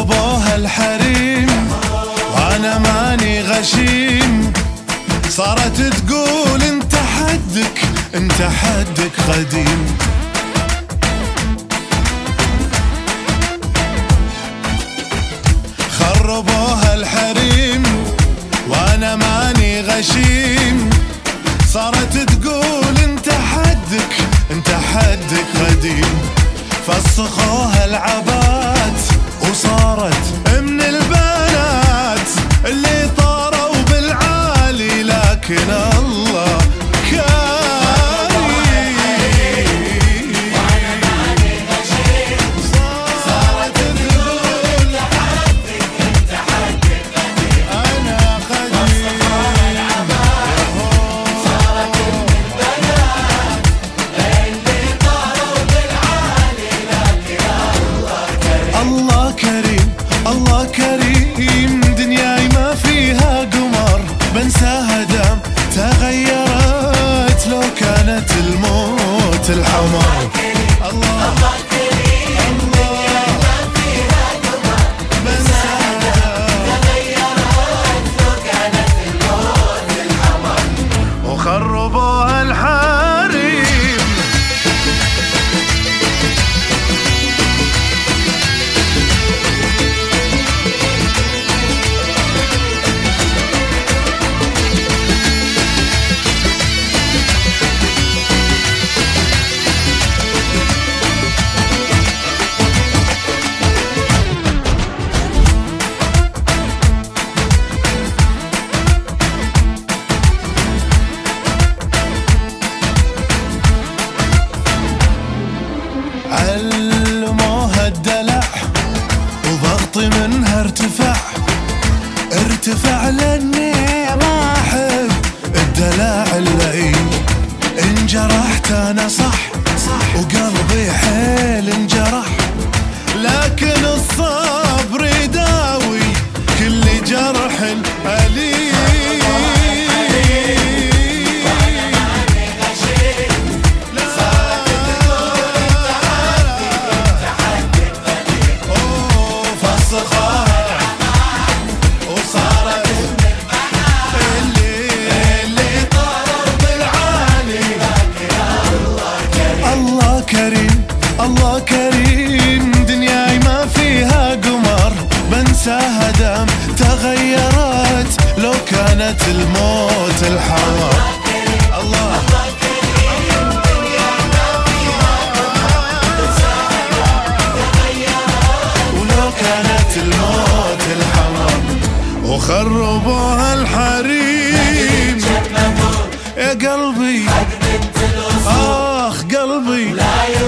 خربوها الحريم وانا ماني غشيم، صارت تقول انت حدك قديم. خربوها الحريم وانا ماني غشيم، صارت تقول انت حدك قديم. فسخوها العبات وصارت من البنات اللي طاروا بالعالي، لكن الله الله كريم، دنياي ما فيها قمر بنساها دام تغيرت، لو كانت الموت الحمر. الله كريم، دنياي ما فيها قمر بنساها دام تغيرت، لو كانت الموت الحمر. وخربوها الحريم علموها الدلع وضغطي منها ارتفع لاني ما احب الدلع اللئيم. انجرحت انا صح وقلبي حيل انجرح، لكن الصبر يداوي كل جرح أليم. الله كريم، دنياي ما فيها قمر بنساها دام تغيرت، لو كانت الموت الحمر. الله كريم، دنياي ما فيها قمر بنساها دام تغيرت، ولو كانت الموت الحمر. وخربوها الحريم يا قلبي، قلبي